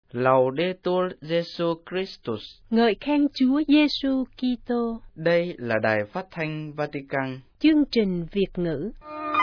Laudetur Jesus Christus. Ngợi khen Chúa Giêsu Kitô. Đây là Đài Phát thanh Vatican. Chương trình Việt ngữ.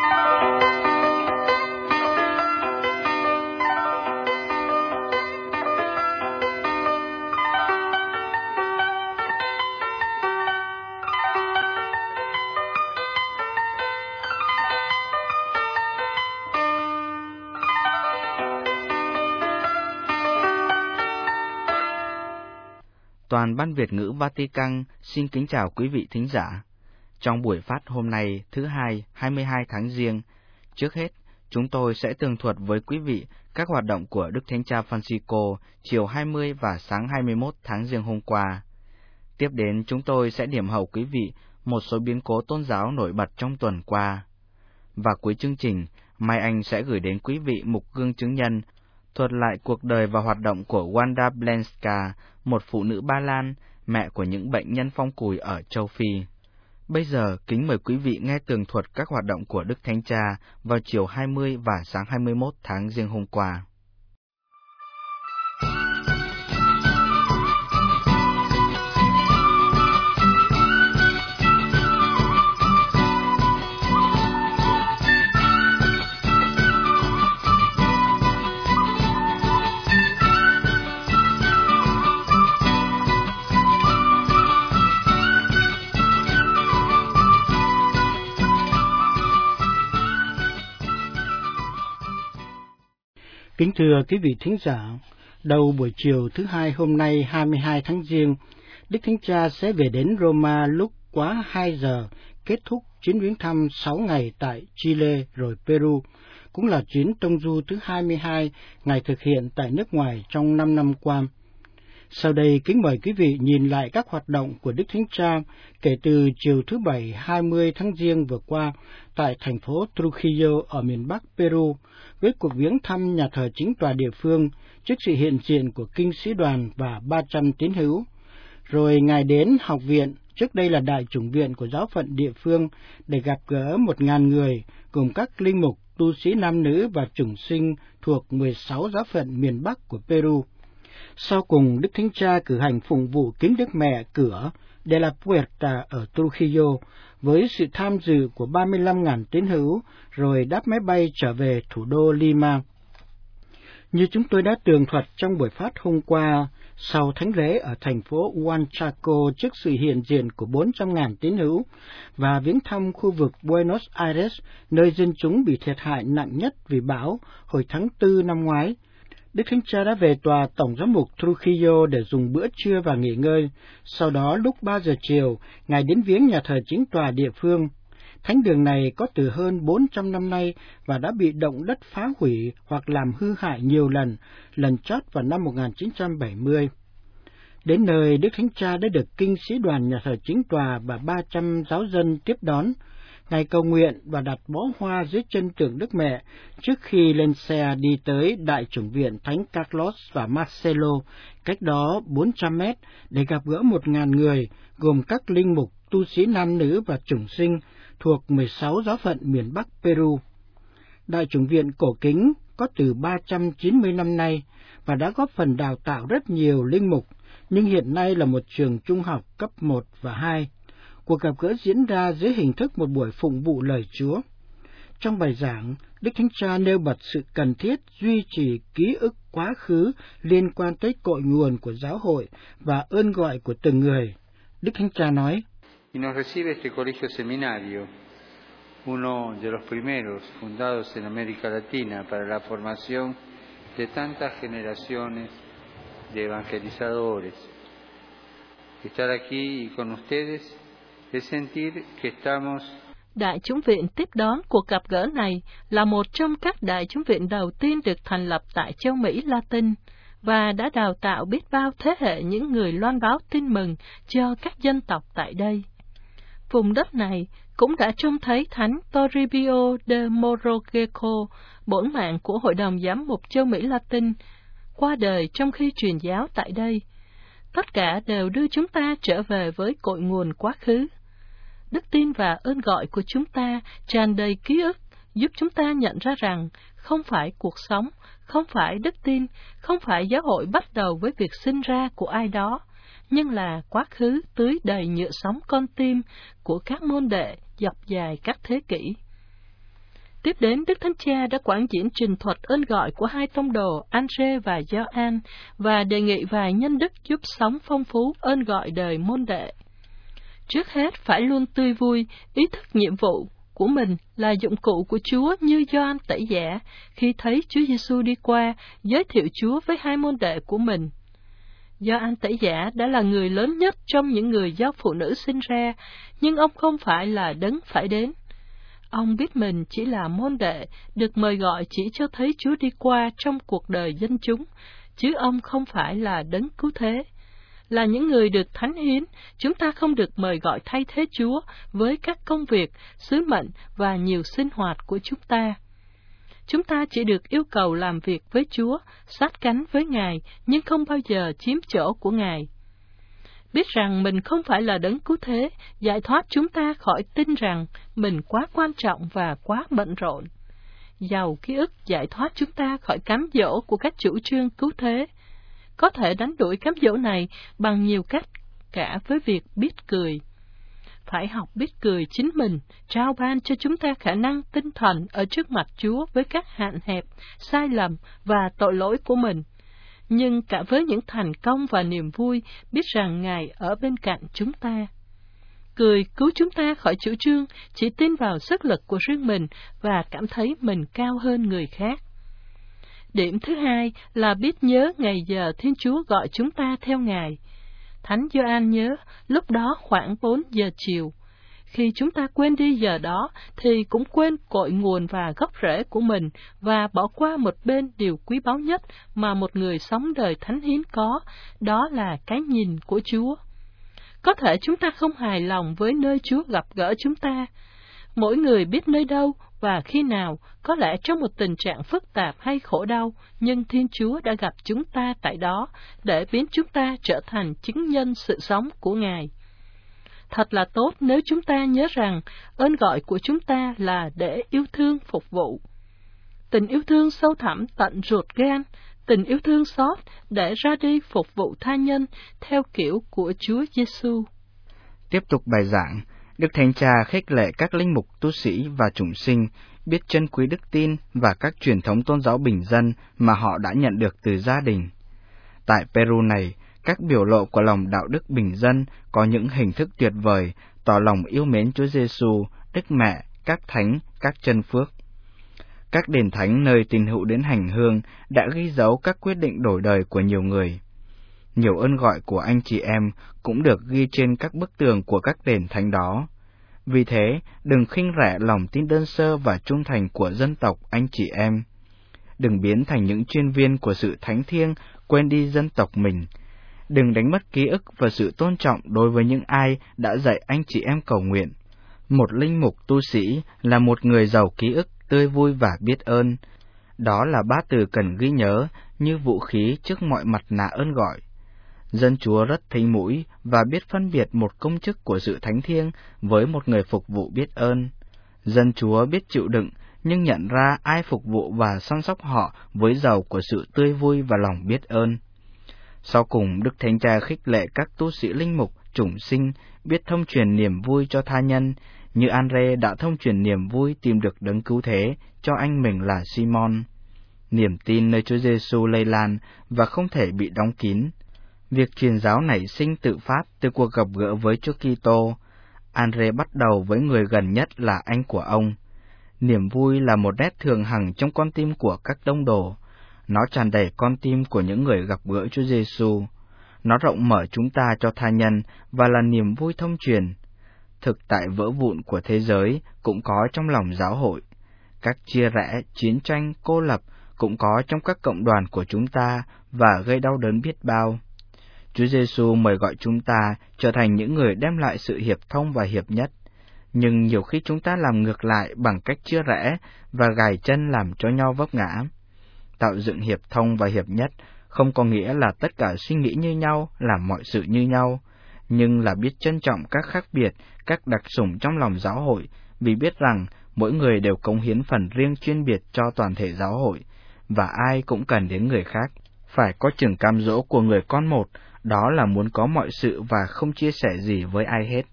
Toàn ban Việt ngữ Vatican xin kính chào quý vị thính giả. Trong buổi phát hôm nay thứ Hai, 22 tháng Giêng, trước hết, chúng tôi sẽ tường thuật với quý vị các hoạt động của Đức Thánh Cha Francisco chiều 20 và sáng 21 tháng Giêng hôm qua. Tiếp đến, chúng tôi sẽ điểm hậu quý vị một số biến cố tôn giáo nổi bật trong tuần qua. Và cuối chương trình, Mai Anh sẽ gửi đến quý vị mục gương chứng nhân, thuật lại cuộc đời và hoạt động của Wanda Blenska, một phụ nữ Ba Lan, mẹ của những bệnh nhân phong cùi ở châu Phi. Bây giờ, kính mời quý vị nghe tường thuật các hoạt động của Đức Thánh Cha vào chiều 20 và sáng 21 tháng Giêng hôm qua. Kính thưa quý vị thính giả, đầu buổi chiều thứ Hai hôm nay 22 tháng Giêng, Đức Thánh Cha sẽ về đến Roma lúc quá 2 giờ, kết thúc chuyến viếng thăm 6 ngày tại Chile rồi Peru, cũng là chuyến tông du thứ 22 Ngài thực hiện tại nước ngoài trong 5 năm qua. Sau đây, kính mời quý vị nhìn lại các hoạt động của Đức Thánh Cha kể từ chiều thứ Bảy 20 tháng Giêng vừa qua tại thành phố Trujillo ở miền Bắc Peru, với cuộc viếng thăm nhà thờ chính tòa địa phương trước sự hiện diện của kinh sĩ đoàn và 300 tín hữu. Rồi Ngài đến học viện, trước đây là đại chủng viện của giáo phận địa phương, để gặp gỡ 1.000 người, gồm các linh mục, tu sĩ nam nữ và chủng sinh thuộc 16 giáo phận miền Bắc của Peru. Sau cùng, Đức Thánh Cha cử hành phụng vụ kính Đức Mẹ cửa de la Puerta ở Trujillo với sự tham dự của 35.000 tín hữu, rồi đáp máy bay trở về thủ đô Lima. Như chúng tôi đã tường thuật trong buổi phát hôm qua, sau thánh lễ ở thành phố Huanchaco trước sự hiện diện của 400.000 tín hữu và viếng thăm khu vực Buenos Aires, nơi dân chúng bị thiệt hại nặng nhất vì bão hồi tháng 4 năm ngoái, Đức Thánh Cha đã về tòa Tổng giám mục Trujillo để dùng bữa trưa và nghỉ ngơi. Sau đó lúc 3 giờ chiều, Ngài đến viếng nhà thờ chính tòa địa phương. Thánh đường này có từ hơn 400 năm nay và đã bị động đất phá hủy hoặc làm hư hại nhiều lần chót vào năm 1970. Đến nơi, Đức Thánh Cha đã được kinh sĩ đoàn nhà thờ chính tòa và 300 giáo dân tiếp đón. Ngài cầu nguyện và đặt bó hoa dưới chân tượng Đức Mẹ trước khi lên xe đi tới Đại chủng viện Thánh Carlos và Marcelo, cách đó 400 mét, để gặp gỡ 1.000 người, gồm các linh mục, tu sĩ nam nữ và chủng sinh thuộc 16 giáo phận miền Bắc Peru. Đại chủng viện cổ kính có từ 390 năm nay và đã góp phần đào tạo rất nhiều linh mục, nhưng hiện nay là một trường trung học cấp 1 và 2. Cuộc gặp gỡ diễn ra dưới hình thức một buổi phụng vụ lời Chúa. Trong bài giảng, Đức Thánh Cha nêu bật sự cần thiết duy trì ký ức quá khứ liên quan tới cội nguồn của giáo hội và ơn gọi của từng người. Đức Thánh Cha nói: Y nos recibe este colegio seminario, uno de los primeros fundados en América Latina para la formación de tantas generaciones de evangelizadores. Estar aquí y con ustedes es sentir que estamos. Đại chúng viện tiếp đón cuộc gặp gỡ này là một trong các đại chúng viện đầu tiên được thành lập tại châu Mỹ Latin và đã đào tạo biết bao thế hệ những người loan báo tin mừng cho các dân tộc tại đây. Vùng đất này cũng đã trông thấy Thánh Toribio de Mogrovejo, bổn mạng của Hội đồng Giám mục châu Mỹ Latin, qua đời trong khi truyền giáo tại đây. Tất cả đều đưa chúng ta trở về với cội nguồn quá khứ. Đức tin và ơn gọi của chúng ta tràn đầy ký ức, giúp chúng ta nhận ra rằng không phải cuộc sống, không phải đức tin, không phải giáo hội bắt đầu với việc sinh ra của ai đó, nhưng là quá khứ tưới đầy nhựa sống con tim của các môn đệ dọc dài các thế kỷ. Tiếp đến, Đức Thánh Cha đã quảng diễn trình thuật ơn gọi của hai tông đồ Andre và Gioan và đề nghị vài nhân đức giúp sống phong phú ơn gọi đời môn đệ. Trước hết, phải luôn tươi vui, ý thức nhiệm vụ của mình là dụng cụ của Chúa như Gioan Tẩy Giả khi thấy Chúa Giêsu đi qua, giới thiệu Chúa với hai môn đệ của mình. Gioan Tẩy Giả đã là người lớn nhất trong những người do phụ nữ sinh ra, nhưng ông không phải là đấng phải đến. Ông biết mình chỉ là môn đệ, được mời gọi chỉ cho thấy Chúa đi qua trong cuộc đời dân chúng, chứ ông không phải là đấng cứu thế. Là những người được thánh hiến, chúng ta không được mời gọi thay thế Chúa với các công việc, sứ mệnh và nhiều sinh hoạt của chúng ta. Chúng ta chỉ được yêu cầu làm việc với Chúa, sát cánh với Ngài, nhưng không bao giờ chiếm chỗ của Ngài. Biết rằng mình không phải là đấng cứu thế, giải thoát chúng ta khỏi tin rằng mình quá quan trọng và quá bận rộn. Giàu ký ức giải thoát chúng ta khỏi cám dỗ của các chủ trương cứu thế. Có thể đánh đuổi cám dỗ này bằng nhiều cách, cả với việc biết cười. Phải học biết cười chính mình, trao ban cho chúng ta khả năng tinh thần ở trước mặt Chúa với các hạn hẹp, sai lầm và tội lỗi của mình. Nhưng cả với những thành công và niềm vui, biết rằng Ngài ở bên cạnh chúng ta. Cười cứu chúng ta khỏi chủ trương, chỉ tin vào sức lực của riêng mình và cảm thấy mình cao hơn người khác. Điểm thứ hai là biết nhớ ngày giờ Thiên Chúa gọi chúng ta theo Ngài. Thánh Gioan nhớ, lúc đó khoảng 4 giờ chiều. Khi chúng ta quên đi giờ đó, thì cũng quên cội nguồn và gốc rễ của mình, và bỏ qua một bên điều quý báu nhất mà một người sống đời thánh hiến có, đó là cái nhìn của Chúa. Có thể chúng ta không hài lòng với nơi Chúa gặp gỡ chúng ta. Mỗi người biết nơi đâu và khi nào, có lẽ trong một tình trạng phức tạp hay khổ đau, nhưng Thiên Chúa đã gặp chúng ta tại đó để biến chúng ta trở thành chứng nhân sự sống của Ngài. Thật là tốt nếu chúng ta nhớ rằng ơn gọi của chúng ta là để yêu thương phục vụ. Tình yêu thương sâu thẳm tận ruột gan, tình yêu thương xót để ra đi phục vụ tha nhân theo kiểu của Chúa Giêsu. Tiếp tục bài giảng, Đức Thánh Cha khích lệ các linh mục, tu sĩ và chủng sinh biết trân quý đức tin và các truyền thống tôn giáo bình dân mà họ đã nhận được từ gia đình. Tại Peru này, các biểu lộ của lòng đạo đức bình dân có những hình thức tuyệt vời, tỏ lòng yêu mến Chúa Giêsu, Đức Mẹ, các thánh, các chân phước. Các đền thánh nơi tín hữu đến hành hương đã ghi dấu các quyết định đổi đời của nhiều người. Nhiều ơn gọi của anh chị em cũng được ghi trên các bức tường của các đền thánh đó. Vì thế, đừng khinh rẻ lòng tin đơn sơ và trung thành của dân tộc anh chị em. Đừng biến thành những chuyên viên của sự thánh thiêng, quên đi dân tộc mình. Đừng đánh mất ký ức và sự tôn trọng đối với những ai đã dạy anh chị em cầu nguyện. Một linh mục tu sĩ là một người giàu ký ức, tươi vui và biết ơn. Đó là ba từ cần ghi nhớ như vũ khí trước mọi mặt nạ ơn gọi. Dân Chúa rất thính mũi và biết phân biệt một công chức của sự thánh thiêng với một người phục vụ biết ơn. Dân Chúa biết chịu đựng nhưng nhận ra ai phục vụ và săn sóc họ với giàu của sự tươi vui và lòng biết ơn. Sau cùng, Đức Thánh Cha khích lệ các tu sĩ linh mục, chủng sinh biết thông truyền niềm vui cho tha nhân, như Andre đã thông truyền niềm vui tìm được đấng cứu thế cho anh mình là Simon. Niềm tin nơi Chúa Giêsu lây lan và không thể bị đóng kín. Việc truyền giáo nảy sinh tự phát từ cuộc gặp gỡ với Chúa Kitô. Andre bắt đầu với người gần nhất là anh của ông. Niềm vui là một nét thường hằng trong con tim của các tông đồ. Nó tràn đầy con tim của những người gặp gỡ Chúa Giêsu. Nó rộng mở chúng ta cho tha nhân và là niềm vui thông truyền. Thực tại vỡ vụn của thế giới cũng có trong lòng giáo hội. Các chia rẽ, chiến tranh, cô lập cũng có trong các cộng đoàn của chúng ta và gây đau đớn biết bao. Chúa Giêsu mời gọi chúng ta trở thành những người đem lại sự hiệp thông và hiệp nhất. Nhưng nhiều khi chúng ta làm ngược lại bằng cách chia rẽ và gài chân làm cho nhau vấp ngã. Tạo dựng hiệp thông và hiệp nhất không có nghĩa là tất cả suy nghĩ như nhau, làm mọi sự như nhau, nhưng là biết trân trọng các khác biệt, các đặc sủng trong lòng giáo hội, vì biết rằng mỗi người đều cống hiến phần riêng chuyên biệt cho toàn thể giáo hội, và ai cũng cần đến người khác. Phải có chừng cam dỗ của người con một, đó là muốn có mọi sự và không chia sẻ gì với ai hết.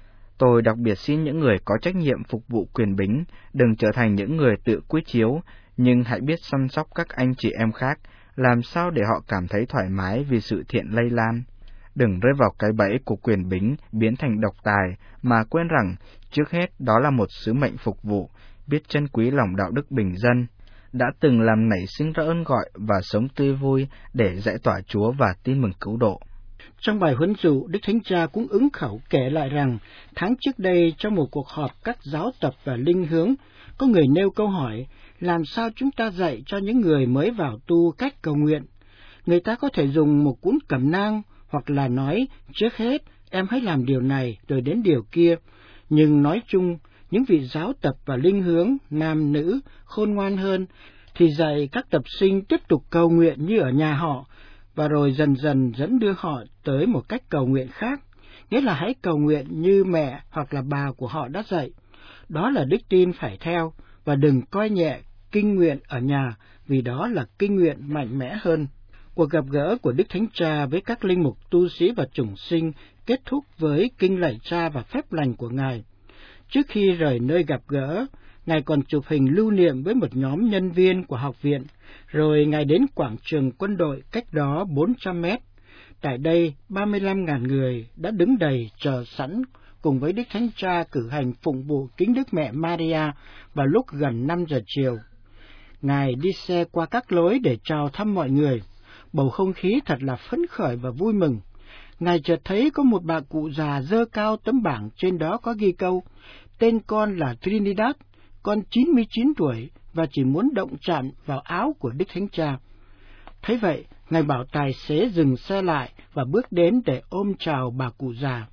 Tôi đặc biệt xin những người có trách nhiệm phục vụ quyền bính, đừng trở thành những người tự quy chiếu, nhưng hãy biết săn sóc các anh chị em khác, làm sao để họ cảm thấy thoải mái vì sự thiện lây lan. Đừng rơi vào cái bẫy của quyền bính biến thành độc tài, mà quên rằng, trước hết đó là một sứ mệnh phục vụ, biết trân quý lòng đạo đức bình dân, đã từng làm nảy sinh ra ơn gọi và sống tươi vui để giải tỏa Chúa và tin mừng cứu độ. Trong bài huấn dụ, Đức Thánh Cha cũng ứng khẩu kể lại rằng, tháng trước đây trong một cuộc họp các giáo tập và linh hướng, có người nêu câu hỏi, làm sao chúng ta dạy cho những người mới vào tu cách cầu nguyện? Người ta có thể dùng một cuốn cẩm nang, hoặc là nói, trước hết, em hãy làm điều này, rồi đến điều kia. Nhưng nói chung, những vị giáo tập và linh hướng, nam nữ, khôn ngoan hơn, thì dạy các tập sinh tiếp tục cầu nguyện như ở nhà họ, và rồi dần dần dẫn đưa họ tới một cách cầu nguyện khác, nghĩa là hãy cầu nguyện như mẹ hoặc là bà của họ đã dạy. Đó là đức tin phải theo, và đừng coi nhẹ kinh nguyện ở nhà, vì đó là kinh nguyện mạnh mẽ hơn. Cuộc gặp gỡ của Đức Thánh Cha với các linh mục tu sĩ và chủng sinh kết thúc với kinh lạy Cha và phép lành của Ngài. Trước khi rời nơi gặp gỡ, Ngài còn chụp hình lưu niệm với một nhóm nhân viên của học viện, rồi Ngài đến quảng trường quân đội cách đó 400 mét. Tại đây, 35.000 người đã đứng đầy chờ sẵn cùng với Đức Thánh Cha cử hành phụng vụ kính Đức Mẹ Maria vào lúc gần 5 giờ chiều. Ngài đi xe qua các lối để chào thăm mọi người. Bầu không khí thật là phấn khởi và vui mừng. Ngài chợt thấy có một bà cụ già giơ cao tấm bảng, trên đó có ghi câu, tên con là Trinidad, con 99 tuổi và chỉ muốn động chạm vào áo của Đức Thánh Cha. Thấy vậy, Ngài bảo tài xế dừng xe lại và bước đến để ôm chào bà cụ già.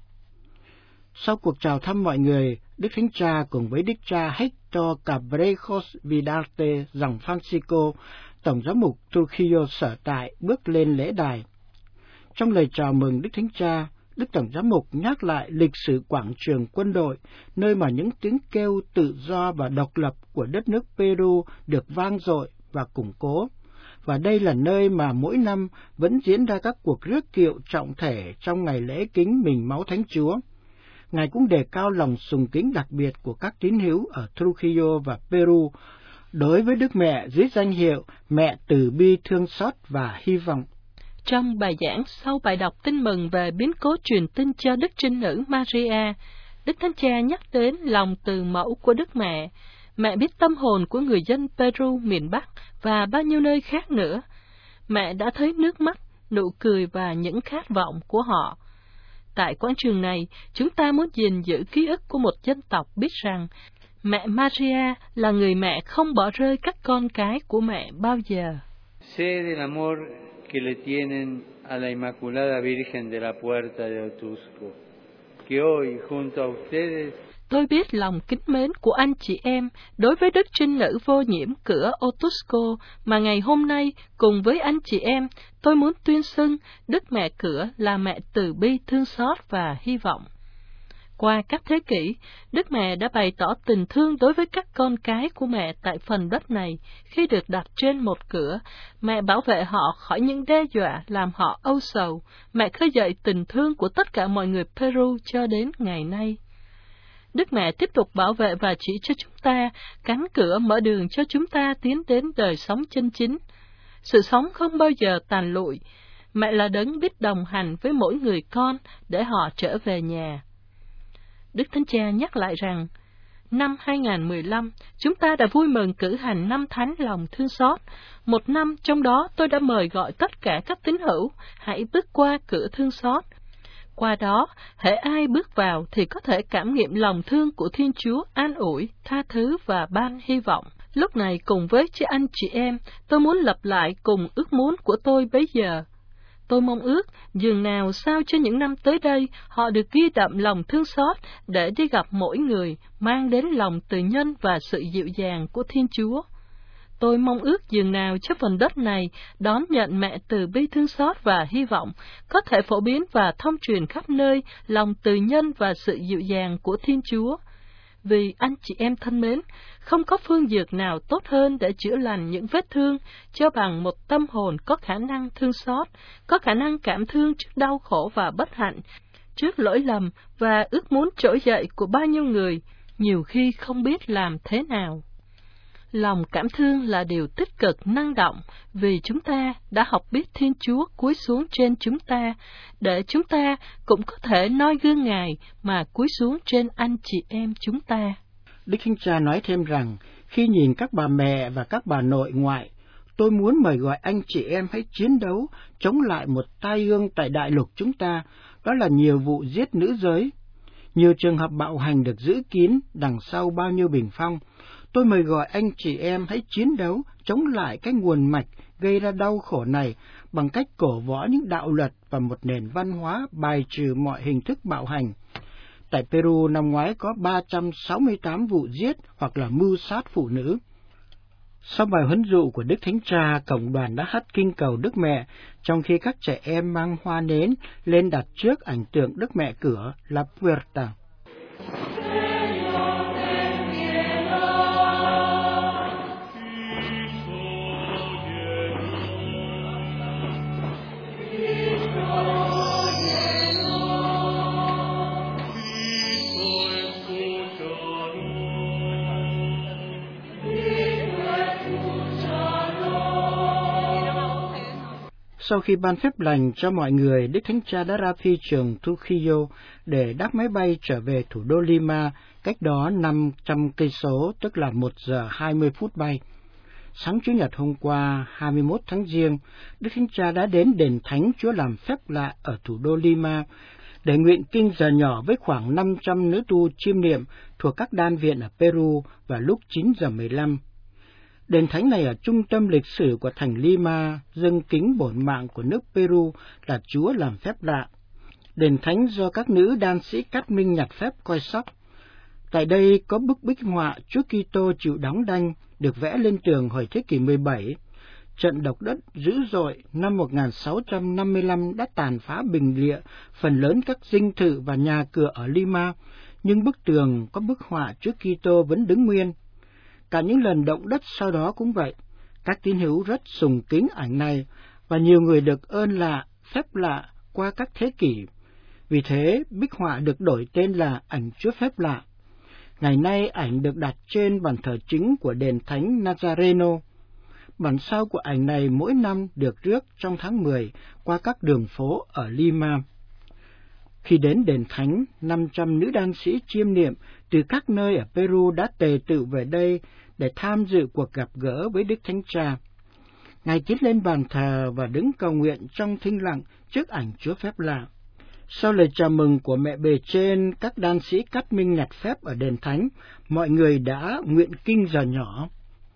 Sau cuộc chào thăm mọi người, Đức Thánh Cha cùng với Đức cha Hector Cabrejos Vidarte dòng Francisco, Tổng giám mục Trujillo sở tại, bước lên lễ đài. Trong lời chào mừng Đức Thánh Cha, Đức Tổng giám mục nhắc lại lịch sử quảng trường quân đội, nơi mà những tiếng kêu tự do và độc lập của đất nước Peru được vang dội và củng cố. Và đây là nơi mà mỗi năm vẫn diễn ra các cuộc rước kiệu trọng thể trong ngày lễ kính mình máu Thánh Chúa. Ngài cũng đề cao lòng sùng kính đặc biệt của các tín hữu ở Trujillo và Peru đối với Đức Mẹ dưới danh hiệu Mẹ Từ Bi Thương Xót và Hy vọng. Trong bài giảng sau bài đọc tin mừng về biến cố truyền tin cho Đức Trinh Nữ Maria, Đức Thánh Cha nhắc đến lòng từ mẫu của Đức Mẹ. Mẹ biết tâm hồn của người dân Peru miền Bắc và bao nhiêu nơi khác nữa. Mẹ đã thấy nước mắt, nụ cười và những khát vọng của họ. Tại quảng trường này, chúng ta muốn gìn giữ ký ức của một dân tộc biết rằng mẹ Maria là người mẹ không bỏ rơi các con cái của mẹ bao giờ. Sé del amor que le tienen a la Inmaculada Virgen de la Puerta de Otusco, que hoy junto a ustedes. Tôi biết lòng kính mến của anh chị em đối với Đức Trinh Nữ vô nhiễm cửa Otusco mà ngày hôm nay cùng với anh chị em tôi muốn tuyên xưng Đức Mẹ cửa là mẹ từ bi thương xót và hy vọng. Qua các thế kỷ, Đức Mẹ đã bày tỏ tình thương đối với các con cái của mẹ tại phần đất này. Khi được đặt trên một cửa, mẹ bảo vệ họ khỏi những đe dọa làm họ âu sầu. Mẹ khơi dậy tình thương của tất cả mọi người Peru cho đến ngày nay. Đức Mẹ tiếp tục bảo vệ và chỉ cho chúng ta, cánh cửa mở đường cho chúng ta tiến đến đời sống chân chính. Sự sống không bao giờ tàn lụi. Mẹ là đấng biết đồng hành với mỗi người con để họ trở về nhà. Đức Thánh Cha nhắc lại rằng, năm 2015, chúng ta đã vui mừng cử hành năm Thánh lòng thương xót. Một năm trong đó tôi đã mời gọi tất cả các tín hữu, hãy bước qua cửa thương xót. Qua đó, hễ ai bước vào thì có thể cảm nghiệm lòng thương của Thiên Chúa an ủi, tha thứ và ban hy vọng. Lúc này cùng với anh chị em, tôi muốn lặp lại cùng ước muốn của tôi bấy giờ. Tôi mong ước dường nào sao cho những năm tới đây họ được ghi đậm lòng thương xót để đi gặp mỗi người, mang đến lòng từ nhân và sự dịu dàng của Thiên Chúa. Tôi mong ước dường nào cho phần đất này đón nhận mẹ từ bi thương xót và hy vọng, có thể phổ biến và thông truyền khắp nơi lòng từ nhân và sự dịu dàng của Thiên Chúa. Vì anh chị em thân mến, không có phương dược nào tốt hơn để chữa lành những vết thương cho bằng một tâm hồn có khả năng thương xót, có khả năng cảm thương trước đau khổ và bất hạnh, trước lỗi lầm và ước muốn trỗi dậy của bao nhiêu người, nhiều khi không biết làm thế nào. Lòng cảm thương là điều tích cực năng động, vì chúng ta đã học biết Thiên Chúa cúi xuống trên chúng ta, để chúng ta cũng có thể noi gương Ngài mà cúi xuống trên anh chị em chúng ta. Đức Thánh Cha nói thêm rằng, khi nhìn các bà mẹ và các bà nội ngoại, tôi muốn mời gọi anh chị em hãy chiến đấu, chống lại một tai ương tại đại lục chúng ta, đó là nhiều vụ giết nữ giới. Nhiều trường hợp bạo hành được giữ kín đằng sau bao nhiêu bình phong. Tôi mời gọi anh chị em hãy chiến đấu, chống lại cái nguồn mạch gây ra đau khổ này bằng cách cổ võ những đạo luật và một nền văn hóa bài trừ mọi hình thức bạo hành. Tại Peru năm ngoái có 368 vụ giết hoặc là mưu sát phụ nữ. Sau bài huấn dụ của Đức Thánh Cha, cộng đoàn đã hát kinh cầu Đức Mẹ, trong khi các trẻ em mang hoa nến lên đặt trước ảnh tượng Đức Mẹ cửa La Puerta. Sau khi ban phép lành cho mọi người, Đức Thánh Cha đã ra phi trường Trujillo để đáp máy bay trở về thủ đô Lima, cách đó 500 cây số, tức là 1 giờ 20 phút bay. Sáng Chủ nhật hôm qua, 21 tháng Giêng, Đức Thánh Cha đã đến đền Thánh Chúa làm phép lạ ở thủ đô Lima để nguyện kinh giờ nhỏ với khoảng 500 nữ tu chiêm niệm thuộc các đan viện ở Peru vào lúc 9 giờ 15. Đền Thánh này ở trung tâm lịch sử của thành Lima, dâng kính bổn mạng của nước Peru là Chúa làm phép lạ. Đền Thánh do các nữ đan sĩ Cát Minh nhặt phép coi sóc. Tại đây có bức bích họa Chúa Kitô chịu đóng đanh được vẽ lên tường hồi thế kỷ 17. Trận động đất dữ dội năm 1655 đã tàn phá bình lịa phần lớn các dinh thự và nhà cửa ở Lima, nhưng bức tường có bức họa Chúa Kitô vẫn đứng nguyên. Cả những lần động đất sau đó cũng vậy. Các tín hữu rất sùng kính ảnh này, và nhiều người được ơn lạ, phép lạ qua các thế kỷ. Vì thế, bích họa được đổi tên là ảnh Chúa phép lạ. Ngày nay, ảnh được đặt trên bàn thờ chính của đền Thánh Nazareno. Bản sao của ảnh này mỗi năm được rước trong tháng 10 qua các đường phố ở Lima. Khi đến đền Thánh, 500 nữ đan sĩ chiêm niệm từ các nơi ở Peru đã tề tựu về đây để tham dự cuộc gặp gỡ với Đức Thánh Cha. Ngài tiến lên bàn thờ và đứng cầu nguyện trong thinh lặng trước ảnh Chúa phép lạ. Sau lời chào mừng của mẹ bề trên, các đan sĩ Cát Minh nhặt phép ở đền Thánh, mọi người đã nguyện kinh giờ nhỏ.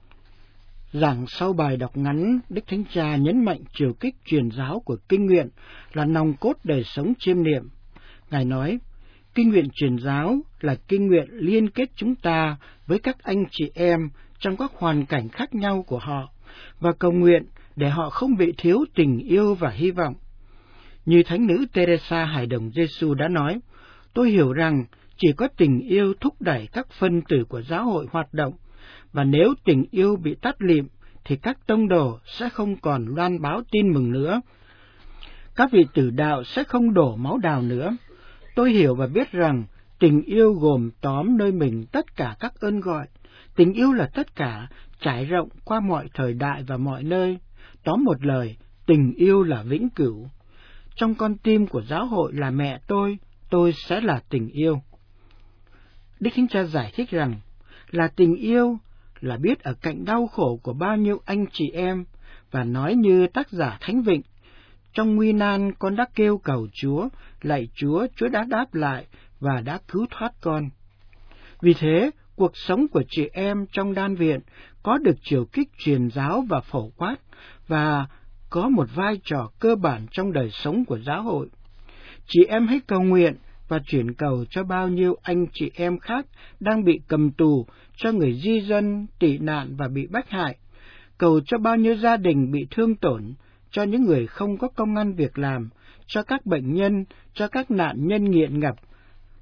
Giảng sau bài đọc ngắn, Đức Thánh Cha nhấn mạnh chiều kích truyền giáo của kinh nguyện là nòng cốt đời sống chiêm niệm. Ngài nói, kinh nguyện truyền giáo là kinh nguyện liên kết chúng ta với các anh chị em trong các hoàn cảnh khác nhau của họ, và cầu nguyện để họ không bị thiếu tình yêu và hy vọng. Như Thánh nữ Teresa Hài Đồng Giêsu đã nói, tôi hiểu rằng chỉ có tình yêu thúc đẩy các phân tử của giáo hội hoạt động, và nếu tình yêu bị tắt lịm, thì các tông đồ sẽ không còn loan báo tin mừng nữa. Các vị tử đạo sẽ không đổ máu đào nữa. Tôi hiểu và biết rằng tình yêu gồm tóm nơi mình tất cả các ơn gọi. Tình yêu là tất cả, trải rộng qua mọi thời đại và mọi nơi. Tóm một lời, tình yêu là vĩnh cửu. Trong con tim của giáo hội là mẹ tôi sẽ là tình yêu. Đức Thánh Cha giải thích rằng, là tình yêu là biết ở cạnh đau khổ của bao nhiêu anh chị em, và nói như tác giả Thánh Vịnh, trong nguy nan con đã kêu cầu Chúa, lạy Chúa, Chúa đã đáp lại và đã cứu thoát con. Vì thế, cuộc sống của chị em trong đan viện có được chiều kích truyền giáo và phổ quát, và có một vai trò cơ bản trong đời sống của giáo hội. Chị em hãy cầu nguyện và chuyển cầu cho bao nhiêu anh chị em khác đang bị cầm tù, cho người di dân, tị nạn và bị bách hại, cầu cho bao nhiêu gia đình bị thương tổn, cho những người không có công ăn việc làm, cho các bệnh nhân, cho các nạn nhân nghiện ngập,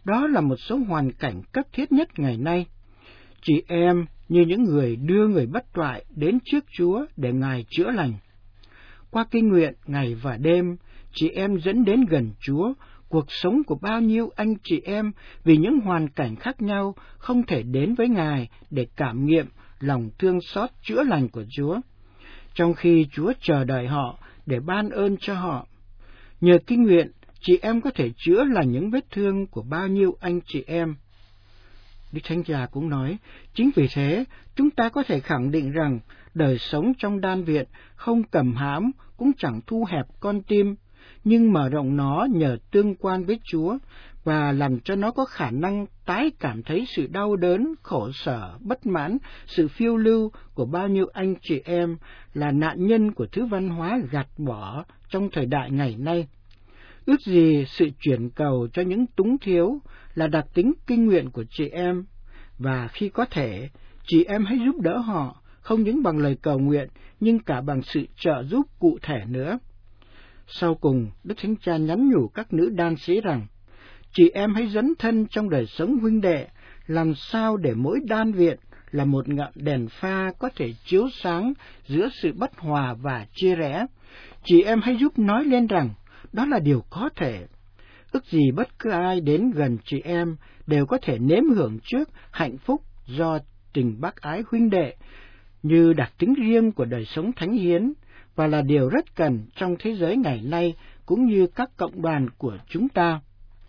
Đó là một số hoàn cảnh cấp thiết nhất ngày nay. Chị em như những người đưa người bất toại đến trước Chúa để Ngài chữa lành. Qua kinh nguyện ngày và đêm, chị em dẫn đến gần Chúa cuộc sống của bao nhiêu anh chị em vì những hoàn cảnh khác nhau không thể đến với Ngài để cảm nghiệm lòng thương xót chữa lành của Chúa, trong khi Chúa chờ đợi họ để ban ơn cho họ. Nhờ kinh nguyện, chị em có thể chữa lành những vết thương của bao nhiêu anh chị em. Đức Thánh Cha cũng nói, chính vì thế, chúng ta có thể khẳng định rằng đời sống trong đan viện không cầm hãm cũng chẳng thu hẹp con tim, nhưng mở rộng nó nhờ tương quan với Chúa và làm cho nó có khả năng tái cảm thấy sự đau đớn, khổ sở, bất mãn, sự phiêu lưu của bao nhiêu anh chị em là nạn nhân của thứ văn hóa gạt bỏ trong thời đại ngày nay. Ước gì sự chuyển cầu cho những túng thiếu là đặc tính kinh nguyện của chị em, và khi có thể, chị em hãy giúp đỡ họ, không những bằng lời cầu nguyện, nhưng cả bằng sự trợ giúp cụ thể nữa. Sau cùng, Đức Thánh Cha nhắn nhủ các nữ đan sĩ rằng, chị em hãy dấn thân trong đời sống huynh đệ, làm sao để mỗi đan viện là một ngọn đèn pha có thể chiếu sáng giữa sự bất hòa và chia rẽ. Chị em hãy giúp nói lên rằng, đó là điều có thể. Ước gì bất cứ ai đến gần chị em đều có thể nếm hưởng trước hạnh phúc do tình bác ái huynh đệ, như đặc tính riêng của đời sống thánh hiến, và là điều rất cần trong thế giới ngày nay cũng như các cộng đoàn của chúng ta.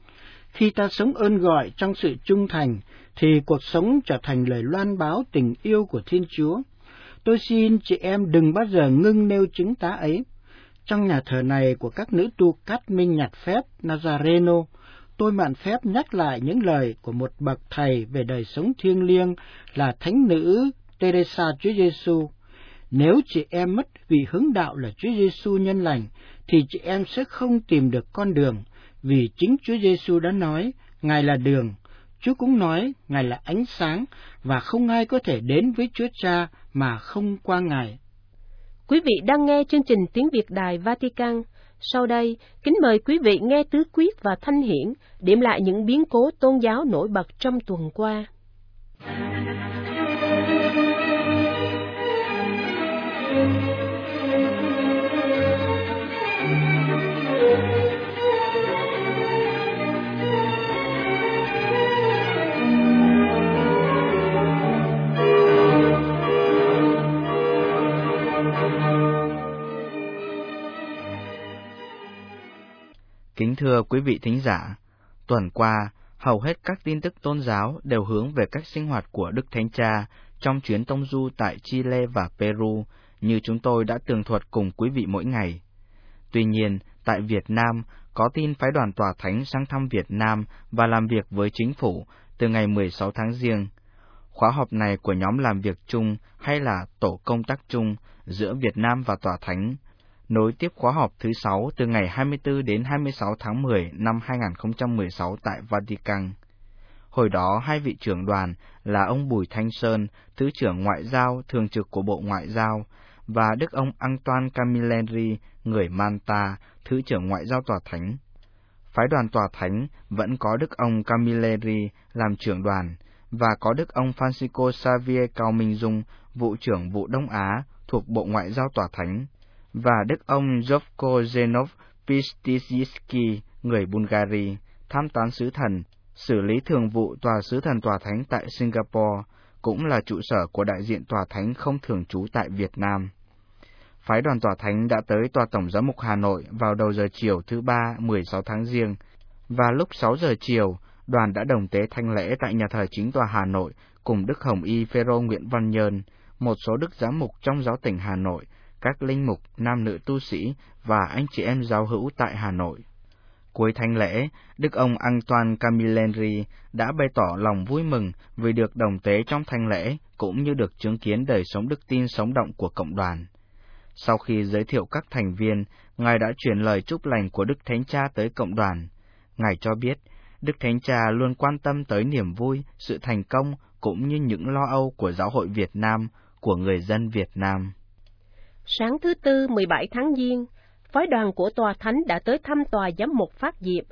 Khi ta sống ơn gọi trong sự trung thành, thì cuộc sống trở thành lời loan báo tình yêu của Thiên Chúa. Tôi xin chị em đừng bao giờ ngưng nêu chứng tá ấy. Trong nhà thờ này của các nữ tu cát minh nhặt phép Nazareno, tôi mạn phép nhắc lại những lời của một bậc thầy về đời sống thiêng liêng là thánh nữ Teresa Chúa Giêsu. Nếu chị em mất vị hướng đạo là Chúa Giêsu nhân lành, thì chị em sẽ không tìm được con đường, vì chính Chúa Giêsu đã nói, Ngài là đường. Chúa cũng nói, Ngài là ánh sáng, và không ai có thể đến với Chúa Cha mà không qua Ngài. Quý vị đang nghe chương trình Tiếng Việt Đài Vatican. Sau đây, kính mời quý vị nghe Tứ Quyết và Thanh Hiển điểm lại những biến cố tôn giáo nổi bật trong tuần qua. Kính thưa quý vị thính giả, tuần qua, hầu hết các tin tức tôn giáo đều hướng về cách sinh hoạt của Đức Thánh Cha trong chuyến tông du tại Chile và Peru, như chúng tôi đã tường thuật cùng quý vị mỗi ngày. Tuy nhiên, tại Việt Nam, có tin phái đoàn Tòa Thánh sang thăm Việt Nam và làm việc với chính phủ từ ngày 16 tháng Giêng. Khóa họp này của nhóm làm việc chung hay là tổ công tác chung giữa Việt Nam và Tòa Thánh, nối tiếp khóa họp thứ 6 từ ngày 24 đến 26 tháng 10 năm 2016 tại Vatican. Hồi đó, hai vị trưởng đoàn là ông Bùi Thanh Sơn, Thứ trưởng Ngoại giao thường trực của Bộ Ngoại giao, và Đức ông Antoine Camilleri, người Manta, Thứ trưởng Ngoại giao Tòa Thánh. Phái đoàn Tòa Thánh vẫn có Đức ông Camilleri làm trưởng đoàn, và có Đức ông Francisco Xavier Cao Minh Dung, vụ trưởng vụ Đông Á thuộc Bộ Ngoại giao Tòa Thánh, và Đức ông Jovko Zenov Pistizitsky, người Bulgaria, tham tán sứ thần, xử lý thường vụ Tòa sứ thần Tòa Thánh tại Singapore, cũng là trụ sở của đại diện Tòa Thánh không thường trú tại Việt Nam. Phái đoàn Tòa Thánh đã tới Tòa Tổng giám mục Hà Nội vào đầu giờ chiều thứ Ba 16 tháng Giêng, và lúc 6 giờ chiều, đoàn đã đồng tế thánh lễ tại nhà thờ chính tòa Hà Nội cùng Đức Hồng Y Phêrô Nguyễn Văn Nhơn, một số đức giám mục trong giáo tỉnh Hà Nội, các linh mục, nam nữ tu sĩ và anh chị em giáo hữu tại Hà Nội. Cuối thánh lễ, Đức ông Antoine Camilleri đã bày tỏ lòng vui mừng vì được đồng tế trong thánh lễ cũng như được chứng kiến đời sống đức tin sống động của cộng đoàn. Sau khi giới thiệu các thành viên, Ngài đã truyền lời chúc lành của Đức Thánh Cha tới cộng đoàn. Ngài cho biết, Đức Thánh Cha luôn quan tâm tới niềm vui, sự thành công cũng như những lo âu của giáo hội Việt Nam, của người dân Việt Nam. Sáng thứ Tư 17 tháng Giêng, phái đoàn của Tòa Thánh đã tới thăm Tòa Giám mục Phát Diệm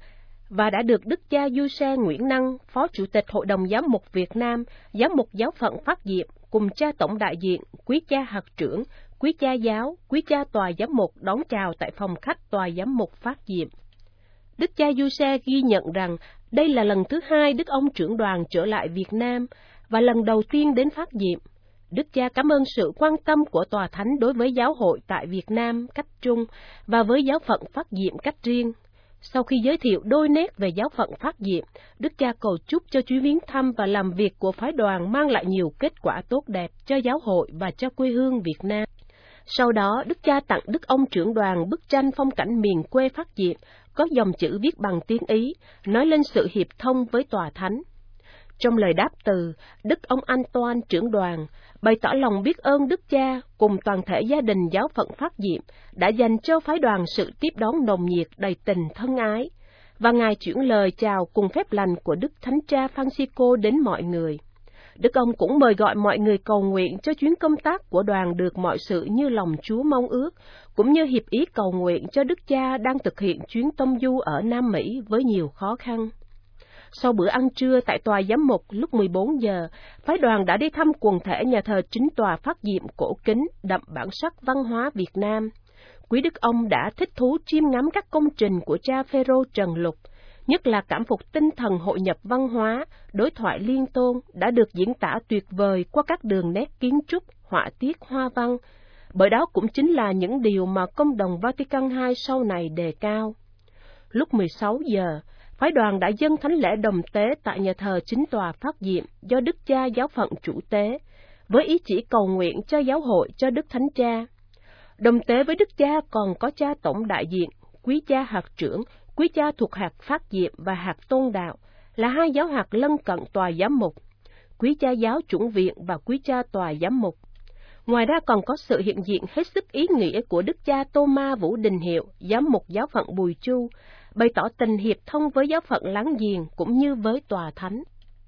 và đã được Đức cha Giuse Nguyễn Năng, Phó Chủ tịch Hội đồng Giám mục Việt Nam, Giám mục Giáo phận Phát Diệm, cùng cha tổng đại diện, quý cha hạt trưởng, quý cha giáo, quý cha tòa giám mục đón chào tại phòng khách tòa giám mục Phát Diệm. Đức cha Giuse ghi nhận rằng đây là lần thứ 2 Đức ông trưởng đoàn trở lại Việt Nam và lần đầu tiên đến Phát Diệm. Đức cha cảm ơn sự quan tâm của Tòa Thánh đối với giáo hội tại Việt Nam cách chung và với giáo phận Phát Diệm cách riêng. Sau khi giới thiệu đôi nét về giáo phận Phát Diệm, Đức cha cầu chúc cho chuyến viếng thăm và làm việc của phái đoàn mang lại nhiều kết quả tốt đẹp cho giáo hội và cho quê hương Việt Nam. Sau đó, Đức cha tặng Đức ông trưởng đoàn bức tranh phong cảnh miền quê Phát Diệm có dòng chữ viết bằng tiếng Ý, nói lên sự hiệp thông với Tòa Thánh. Trong lời đáp từ, Đức ông Antoine trưởng đoàn bày tỏ lòng biết ơn Đức cha cùng toàn thể gia đình giáo phận Phát Diệm đã dành cho phái đoàn sự tiếp đón nồng nhiệt đầy tình thân ái, và Ngài chuyển lời chào cùng phép lành của Đức Thánh cha Francisco đến mọi người. Đức ông cũng mời gọi mọi người cầu nguyện cho chuyến công tác của đoàn được mọi sự như lòng Chúa mong ước, cũng như hiệp ý cầu nguyện cho Đức cha đang thực hiện chuyến tông du ở Nam Mỹ với nhiều khó khăn. Sau bữa ăn trưa tại tòa giám mục lúc 14 giờ, phái đoàn đã đi thăm quần thể nhà thờ chính tòa Phát Diệm cổ kính đậm bản sắc văn hóa Việt Nam. Quý Đức ông đã thích thú chiêm ngắm các công trình của cha Phêrô Trần Lục, nhất là cảm phục tinh thần hội nhập văn hóa, đối thoại liên tôn đã được diễn tả tuyệt vời qua các đường nét kiến trúc, họa tiết hoa văn, bởi đó cũng chính là những điều mà Công đồng Vatican II sau này đề cao. Lúc 16 giờ, phái đoàn đã dâng thánh lễ đồng tế tại nhà thờ chính tòa Phát Diệm do Đức cha giáo phận chủ tế, với ý chỉ cầu nguyện cho giáo hội cho Đức Thánh Cha. Đồng tế với Đức cha còn có cha tổng đại diện, quý cha hạt trưởng, quý cha thuộc hạt Phát Diệm và hạt Tôn Đạo, là 2 giáo hạt lân cận tòa giám mục, quý cha giáo chủng viện và quý cha tòa giám mục. Ngoài ra còn có sự hiện diện hết sức ý nghĩa của Đức cha Tô-ma Vũ Đình Hiệu, giám mục giáo phận Bùi Chu, bày tỏ tình hiệp thông với giáo phận láng giềng cũng như với Tòa Thánh.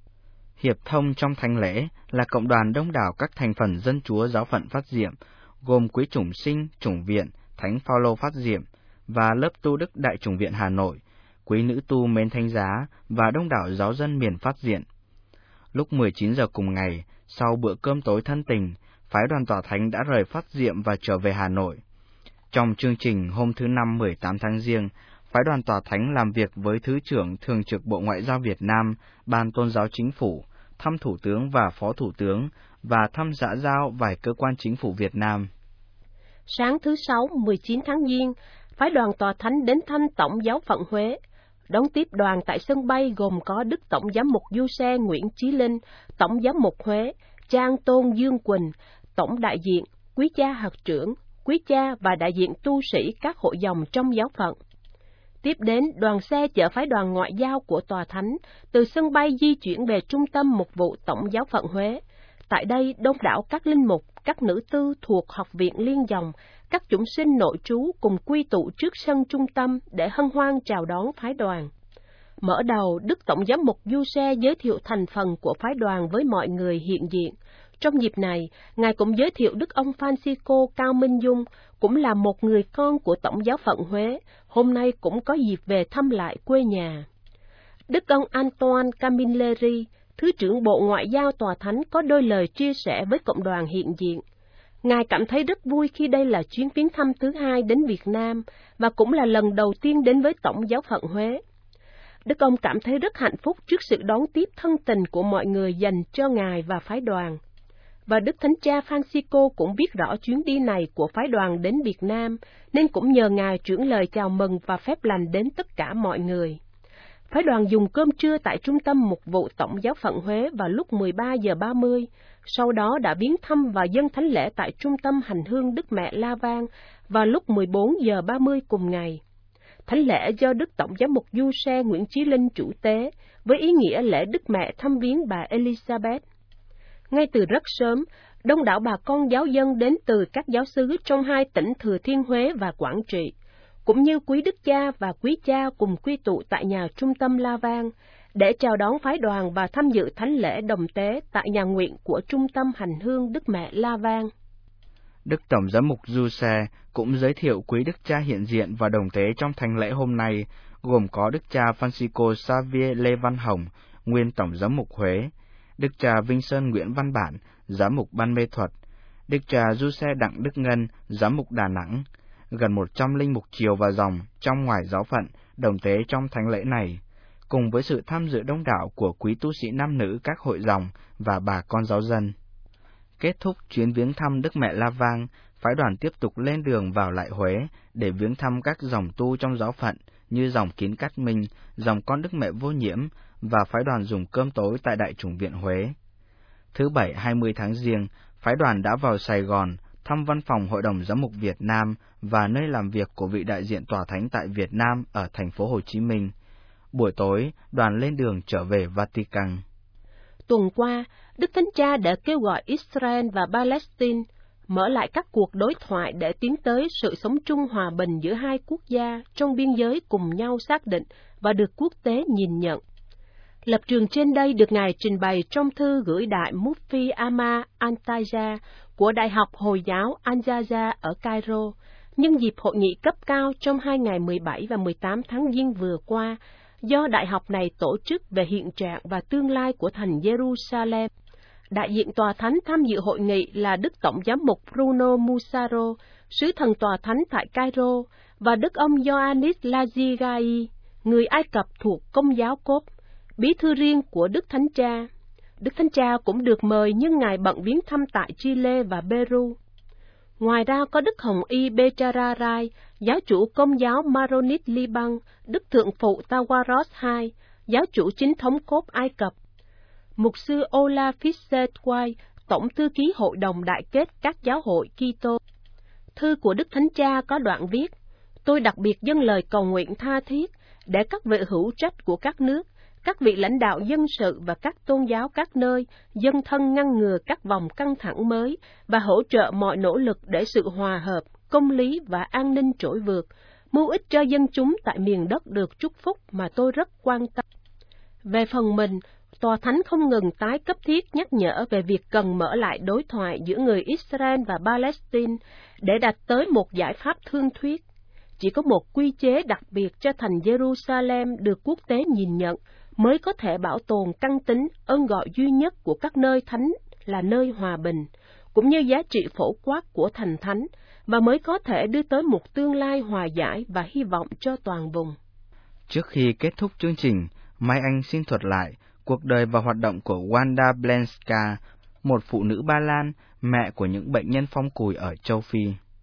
Hiệp thông trong thánh lễ là cộng đoàn đông đảo các thành phần dân chúa giáo phận Phát Diệm, gồm quý chủng sinh, chủng viện, Thánh Phaolô Phát Diệm và lớp tu đức Đại chủng viện Hà Nội, quý nữ tu mến thánh giá và đông đảo giáo dân miền Phát Diệm. Lúc 19 giờ cùng ngày, sau bữa cơm tối thân tình, phái đoàn Tòa Thánh đã rời Phát Diệm và trở về Hà Nội. Trong chương trình hôm thứ Năm 18 tháng Giêng, phái đoàn Tòa Thánh làm việc với Thứ trưởng Thường trực Bộ Ngoại giao Việt Nam, Ban Tôn giáo Chính phủ, thăm Thủ tướng và Phó Thủ tướng, và thăm xã giao vài cơ quan chính phủ Việt Nam. Sáng thứ Sáu 19 tháng Giêng, phái đoàn Tòa Thánh đến thăm Tổng giáo phận Huế. Đón tiếp đoàn tại sân bay gồm có Đức Tổng giám mục Giuse Nguyễn Chí Linh, Tổng giám mục Huế, cha An Tôn Dương Quỳnh, Tổng đại diện, quý cha hạt trưởng, quý cha và đại diện tu sĩ các hội dòng trong giáo phận. Tiếp đến, đoàn xe chở phái đoàn ngoại giao của Tòa Thánh từ sân bay di chuyển về trung tâm mục vụ Tổng giáo phận Huế. Tại đây, đông đảo các linh mục, các nữ tư thuộc Học viện Liên dòng, các chủng sinh nội trú cùng quy tụ trước sân trung tâm để hân hoan chào đón phái đoàn. Mở đầu, Đức Tổng giám mục Giuse giới thiệu thành phần của phái đoàn với mọi người hiện diện. Trong dịp này, Ngài cũng giới thiệu Đức ông Francisco Cao Minh Dung, cũng là một người con của Tổng giáo phận Huế, hôm nay cũng có dịp về thăm lại quê nhà. Đức ông Antoine Camilleri, Thứ trưởng Bộ Ngoại giao Tòa Thánh có đôi lời chia sẻ với cộng đoàn hiện diện. Ngài cảm thấy rất vui khi đây là chuyến viếng thăm thứ 2 đến Việt Nam và cũng là lần đầu tiên đến với Tổng giáo phận Huế. Đức ông cảm thấy rất hạnh phúc trước sự đón tiếp thân tình của mọi người dành cho Ngài và phái đoàn. Và Đức Thánh Cha Francisco cũng biết rõ chuyến đi này của phái đoàn đến Việt Nam, nên cũng nhờ Ngài chuyển lời chào mừng và phép lành đến tất cả mọi người. Phái đoàn dùng cơm trưa tại trung tâm mục vụ Tổng giáo phận Huế vào lúc 13 giờ 30, sau đó đã viếng thăm và dâng thánh lễ tại trung tâm hành hương Đức Mẹ La Vang vào lúc 14 giờ 30 cùng ngày. Thánh lễ do Đức Tổng giám mục Giuse Nguyễn Chí Linh chủ tế, với ý nghĩa lễ Đức Mẹ thăm viếng bà Elizabeth. Ngay từ rất sớm, đông đảo bà con giáo dân đến từ các giáo xứ trong 2 tỉnh Thừa Thiên Huế và Quảng Trị, cũng như quý đức cha và quý cha cùng quy tụ tại nhà trung tâm La Vang, để chào đón phái đoàn và tham dự thánh lễ đồng tế tại nhà nguyện của trung tâm hành hương Đức Mẹ La Vang. Đức Tổng giám mục Giuse cũng giới thiệu quý đức cha hiện diện và đồng tế trong thánh lễ hôm nay, gồm có đức cha Francisco Xavier Lê Văn Hồng, nguyên Tổng giám mục Huế, đức cha Vinh Sơn Nguyễn Văn Bản, giám mục Ban Mê Thuật, đức cha Giuse Đặng Đức Ngân, giám mục Đà Nẵng. Gần 100 linh mục chiều và dòng trong ngoài giáo phận đồng tế trong thánh lễ này, cùng với sự tham dự đông đảo của quý tu sĩ nam nữ các hội dòng và bà con giáo dân. Kết thúc chuyến viếng thăm Đức Mẹ La Vang, phái đoàn tiếp tục lên đường vào lại Huế để viếng thăm các dòng tu trong giáo phận như dòng Kín Cát Minh, dòng Con Đức Mẹ Vô Nhiễm, và phái đoàn dùng cơm tối tại Đại chủng viện Huế. Thứ Bảy 20 tháng Giêng, phái đoàn đã vào Sài Gòn, thăm văn phòng Hội đồng Giám mục Việt Nam và nơi làm việc của vị đại diện tòa thánh tại Việt Nam ở thành phố Hồ Chí Minh. Buổi tối, đoàn lên đường trở về Vatican. Tuần qua, Đức Thánh Cha đã kêu gọi Israel và Palestine mở lại các cuộc đối thoại để tiến tới sự sống chung hòa bình giữa hai quốc gia trong biên giới cùng nhau xác định và được quốc tế nhìn nhận. Lập trường trên đây được Ngài trình bày trong thư gửi Đại Mufti Ahmad Antaja của Đại học Hồi giáo Al-Azhar ở Cairo, nhân dịp hội nghị cấp cao trong 2 ngày 17 và 18 tháng Giêng vừa qua, do đại học này tổ chức về hiện trạng và tương lai của thành Jerusalem. Đại diện tòa thánh tham dự hội nghị là Đức Tổng giám mục Bruno Musaro, sứ thần tòa thánh tại Cairo, và Đức ông Ioannis Lazigai, người Ai Cập thuộc Công giáo Cốp, bí thư riêng của Đức Thánh Cha. Đức Thánh Cha cũng được mời nhưng Ngài bận viếng thăm tại Chile và Peru. Ngoài ra có Đức Hồng Y Bechararai, giáo chủ Công giáo Maronit Liban, Đức Thượng phụ Tawaros II, giáo chủ chính thống Cốp Ai Cập, Mục sư Ola Fischer-White, Tổng thư ký Hội đồng Đại kết các giáo hội Kitô. Thư của Đức Thánh Cha có đoạn viết: Tôi đặc biệt dâng lời cầu nguyện tha thiết để các vị hữu trách của các nước, các vị lãnh đạo dân sự và các tôn giáo các nơi dấn thân ngăn ngừa các vòng căng thẳng mới và hỗ trợ mọi nỗ lực để sự hòa hợp, công lý và an ninh trỗi vượt, mưu ích cho dân chúng tại miền đất được chúc phúc mà tôi rất quan tâm. Về phần mình, Tòa Thánh không ngừng tái cấp thiết nhắc nhở về việc cần mở lại đối thoại giữa người Israel và Palestine để đạt tới một giải pháp thương thuyết. Chỉ có một quy chế đặc biệt cho thành Jerusalem được quốc tế nhìn nhận mới có thể bảo tồn căn tính ơn gọi duy nhất của các nơi thánh là nơi hòa bình, cũng như giá trị phổ quát của thành thánh, và mới có thể đưa tới một tương lai hòa giải và hy vọng cho toàn vùng. Trước khi kết thúc chương trình, Mai Anh xin thuật lại cuộc đời và hoạt động của Wanda Blenska, một phụ nữ Ba Lan, mẹ của những bệnh nhân phong cùi ở châu Phi.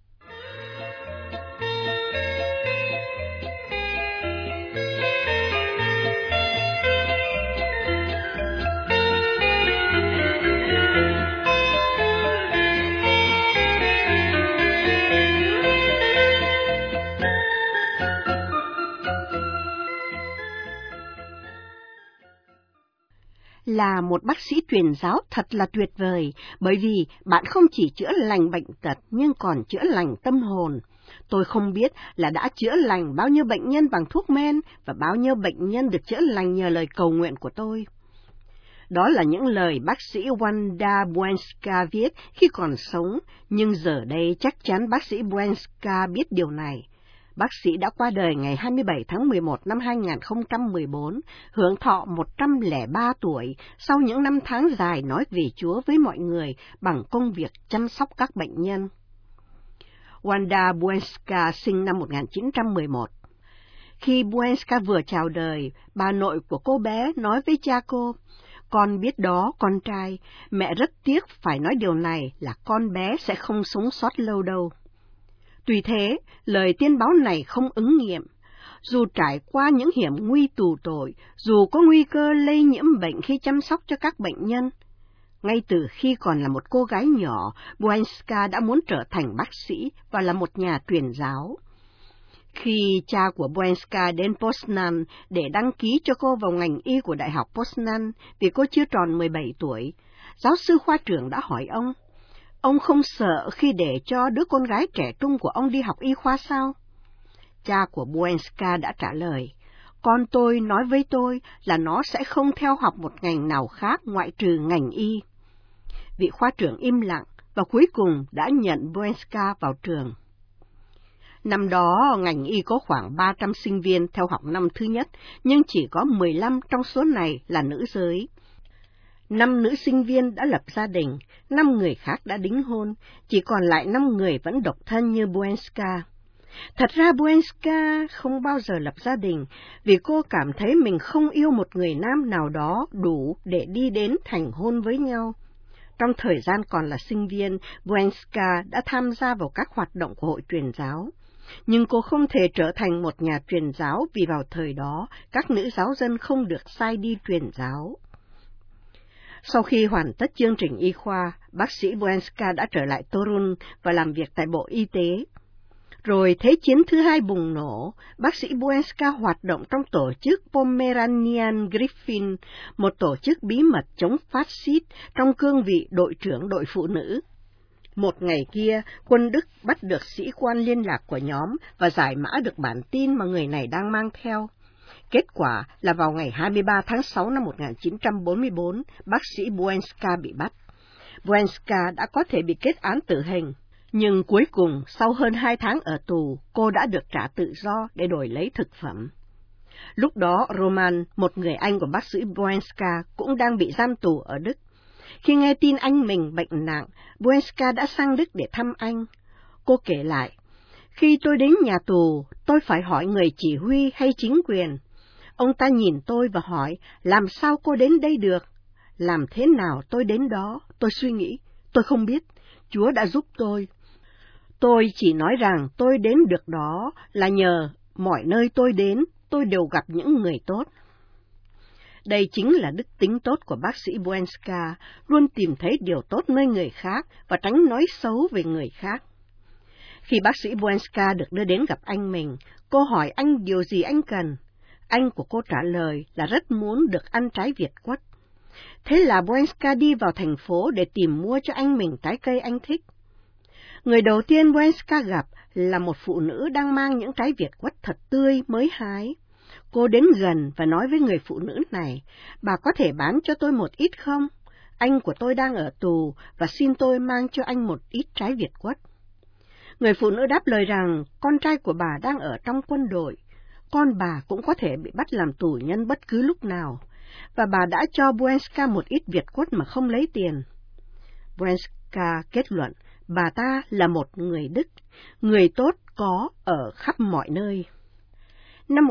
Là một bác sĩ truyền giáo thật là tuyệt vời, bởi vì bạn không chỉ chữa lành bệnh tật nhưng còn chữa lành tâm hồn. Tôi không biết là đã chữa lành bao nhiêu bệnh nhân bằng thuốc men và bao nhiêu bệnh nhân được chữa lành nhờ lời cầu nguyện của tôi. Đó là những lời bác sĩ Wanda Blenska viết khi còn sống, nhưng giờ đây chắc chắn bác sĩ Blenska biết điều này. Bác sĩ đã qua đời ngày 27 tháng 11 năm 2014, hưởng thọ 103 tuổi, sau những năm tháng dài nói về Chúa với mọi người bằng công việc chăm sóc các bệnh nhân. Wanda Blenska sinh năm 1911. Khi Blenska vừa chào đời, bà nội của cô bé nói với cha cô: "Con biết đó, con trai, mẹ rất tiếc phải nói điều này là con bé sẽ không sống sót lâu đâu." Tuy thế, lời tiên báo này không ứng nghiệm. Dù trải qua những hiểm nguy tù tội, dù có nguy cơ lây nhiễm bệnh khi chăm sóc cho các bệnh nhân, ngay từ khi còn là một cô gái nhỏ, Blenska đã muốn trở thành bác sĩ và là một nhà truyền giáo. Khi cha của Blenska đến Poznan để đăng ký cho cô vào ngành y của Đại học Poznan vì cô chưa tròn 17 tuổi, giáo sư khoa trưởng đã hỏi ông không sợ khi để cho đứa con gái trẻ trung của ông đi học y khoa sao? Cha của Blenska đã trả lời: "Con tôi nói với tôi là nó sẽ không theo học một ngành nào khác ngoại trừ ngành y." Vị khoa trưởng im lặng, và cuối cùng đã nhận Buenska vào trường. Năm đó, ngành y có khoảng 300 sinh viên theo học năm thứ nhất, nhưng chỉ có 15 trong số này là nữ giới. 5 nữ sinh viên đã lập gia đình, 5 người khác đã đính hôn, chỉ còn lại 5 người vẫn độc thân như Buenska. Thật ra Buenska không bao giờ lập gia đình, vì cô cảm thấy mình không yêu một người nam nào đó đủ để đi đến thành hôn với nhau. Trong thời gian còn là sinh viên, Buenska đã tham gia vào các hoạt động của hội truyền giáo. Nhưng cô không thể trở thành một nhà truyền giáo vì vào thời đó, các nữ giáo dân không được sai đi truyền giáo. Sau khi hoàn tất chương trình y khoa, bác sĩ Buenska đã trở lại Torun và làm việc tại Bộ Y tế. Rồi Thế chiến thứ hai bùng nổ, bác sĩ Buenska hoạt động trong tổ chức Pomeranian Griffin, một tổ chức bí mật chống phát xít trong cương vị đội trưởng đội phụ nữ. Một ngày kia, quân Đức bắt được sĩ quan liên lạc của nhóm và giải mã được bản tin mà người này đang mang theo. Kết quả là vào ngày 23 tháng 6 năm 1944, bác sĩ Buenska bị bắt. Buenska đã có thể bị kết án tử hình, nhưng cuối cùng, sau hơn 2 tháng ở tù, cô đã được trả tự do để đổi lấy thực phẩm. Lúc đó, Roman, một người anh của bác sĩ Buenska, cũng đang bị giam tù ở Đức. Khi nghe tin anh mình bệnh nặng, Buenska đã sang Đức để thăm anh. Cô kể lại, khi tôi đến nhà tù, tôi phải hỏi người chỉ huy hay chính quyền. Ông ta nhìn tôi và hỏi, làm sao cô đến đây được? Làm thế nào tôi đến đó? Tôi suy nghĩ, tôi không biết, Chúa đã giúp tôi. Tôi chỉ nói rằng tôi đến được đó là nhờ mọi nơi tôi đến, tôi đều gặp những người tốt. Đây chính là đức tính tốt của bác sĩ Buenska, luôn tìm thấy điều tốt nơi người khác và tránh nói xấu về người khác. Khi bác sĩ Buenska được đưa đến gặp anh mình, cô hỏi anh điều gì anh cần. Anh của cô trả lời là rất muốn được ăn trái Việt quất. Thế là Buenska đi vào thành phố để tìm mua cho anh mình trái cây anh thích. Người đầu tiên Buenska gặp là một phụ nữ đang mang những trái Việt quất thật tươi mới hái. Cô đến gần và nói với người phụ nữ này, bà có thể bán cho tôi một ít không? Anh của tôi đang ở tù và xin tôi mang cho anh một ít trái Việt quất. Người phụ nữ đáp lời rằng con trai của bà đang ở trong quân đội, con bà cũng có thể bị bắt làm tù nhân bất cứ lúc nào, và bà đã cho Buenska một ít Việt quất mà không lấy tiền. Buenska kết luận, bà ta là một người Đức, người tốt có ở khắp mọi nơi. Năm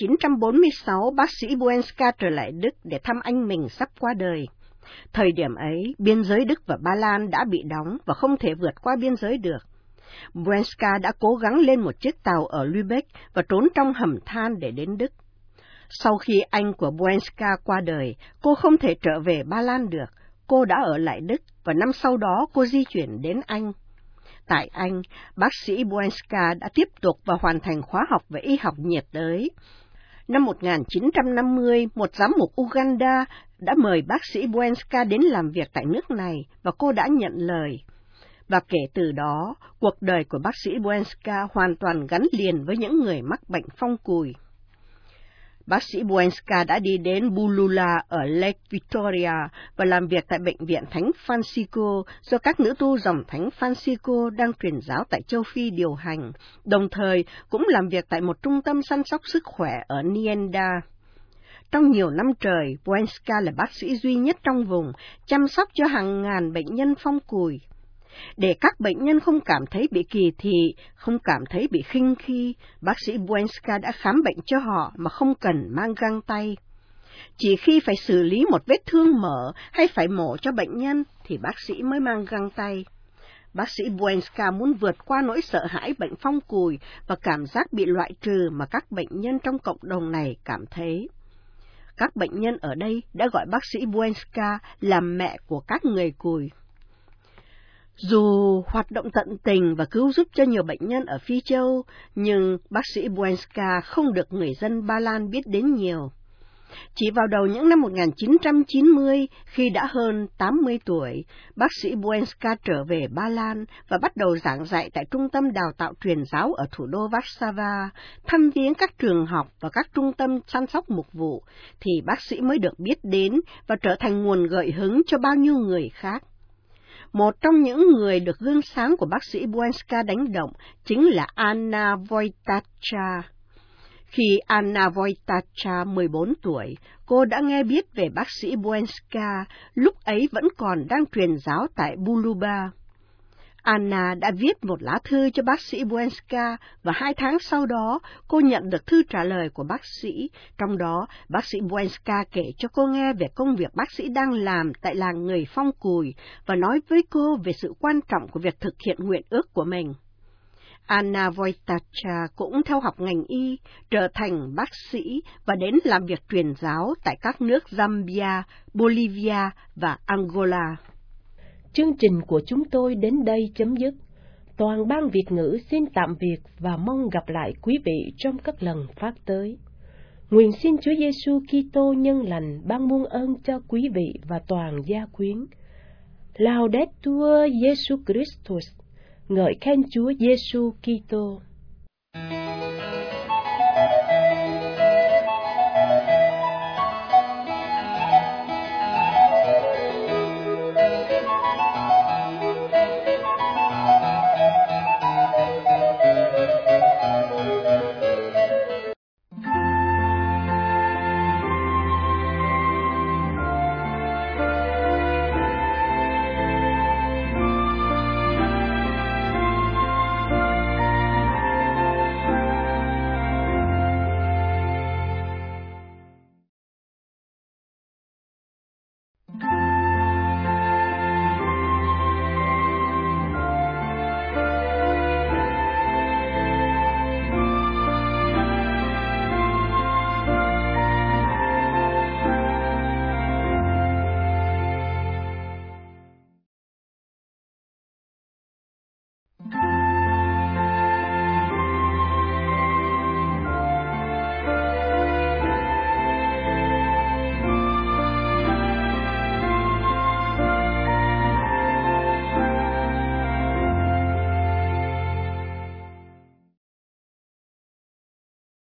1946, bác sĩ Buenska trở lại Đức để thăm anh mình sắp qua đời. Thời điểm ấy, biên giới Đức và Ba Lan đã bị đóng và không thể vượt qua biên giới được. Buenska đã cố gắng lên một chiếc tàu ở Lübeck và trốn trong hầm than để đến Đức. Sau khi anh của Buenska qua đời, cô không thể trở về Ba Lan được. Cô đã ở lại Đức và năm sau đó cô di chuyển đến Anh. Tại Anh, bác sĩ Buenska đã tiếp tục và hoàn thành khóa học về y học nhiệt đới. Năm 1950, một giám mục Uganda đã mời bác sĩ Buenska đến làm việc tại nước này và cô đã nhận lời. Và kể từ đó, cuộc đời của bác sĩ Buenska hoàn toàn gắn liền với những người mắc bệnh phong cùi. Bác sĩ Buenska đã đi đến Bulula ở Lake Victoria và làm việc tại Bệnh viện Thánh Francisco do các nữ tu dòng Thánh Francisco đang truyền giáo tại châu Phi điều hành, đồng thời cũng làm việc tại một trung tâm săn sóc sức khỏe ở Nienda. Trong nhiều năm trời, Buenska là bác sĩ duy nhất trong vùng, chăm sóc cho hàng ngàn bệnh nhân phong cùi. Để các bệnh nhân không cảm thấy bị kỳ thị, không cảm thấy bị khinh khi, bác sĩ Buenska đã khám bệnh cho họ mà không cần mang găng tay. Chỉ khi phải xử lý một vết thương mở hay phải mổ cho bệnh nhân thì bác sĩ mới mang găng tay. Bác sĩ Buenska muốn vượt qua nỗi sợ hãi bệnh phong cùi và cảm giác bị loại trừ mà các bệnh nhân trong cộng đồng này cảm thấy. Các bệnh nhân ở đây đã gọi bác sĩ Buenska là mẹ của các người cùi. Dù hoạt động tận tình và cứu giúp cho nhiều bệnh nhân ở Phi Châu, nhưng bác sĩ Buenska không được người dân Ba Lan biết đến nhiều. Chỉ vào đầu những năm 1990, khi đã hơn 80 tuổi, bác sĩ Buenska trở về Ba Lan và bắt đầu giảng dạy tại trung tâm đào tạo truyền giáo ở thủ đô Warsaw, thăm viếng các trường học và các trung tâm chăm sóc mục vụ, thì bác sĩ mới được biết đến và trở thành nguồn gợi hứng cho bao nhiêu người khác. Một trong những người được gương sáng của bác sĩ Buenska đánh động chính là Anna Wojtacza. Khi Anna Wojtacza 14 tuổi, cô đã nghe biết về bác sĩ Buenska, lúc ấy vẫn còn đang truyền giáo tại Buluba. Anna đã viết một lá thư cho bác sĩ Buenska và 2 tháng sau đó cô nhận được thư trả lời của bác sĩ. Trong đó, bác sĩ Buenska kể cho cô nghe về công việc bác sĩ đang làm tại làng người Phong Cùi và nói với cô về sự quan trọng của việc thực hiện nguyện ước của mình. Anna Wojtacza cũng theo học ngành y, trở thành bác sĩ và đến làm việc truyền giáo tại các nước Zambia, Bolivia và Angola. Chương trình của chúng tôi đến đây chấm dứt. Toàn ban Việt ngữ xin tạm biệt và mong gặp lại quý vị trong các lần phát tới. Nguyện xin Chúa Giêsu Kitô nhân lành ban muôn ơn cho quý vị và toàn gia quyến. Laudetur Jesus Christus, ngợi khen Chúa Giêsu Kitô.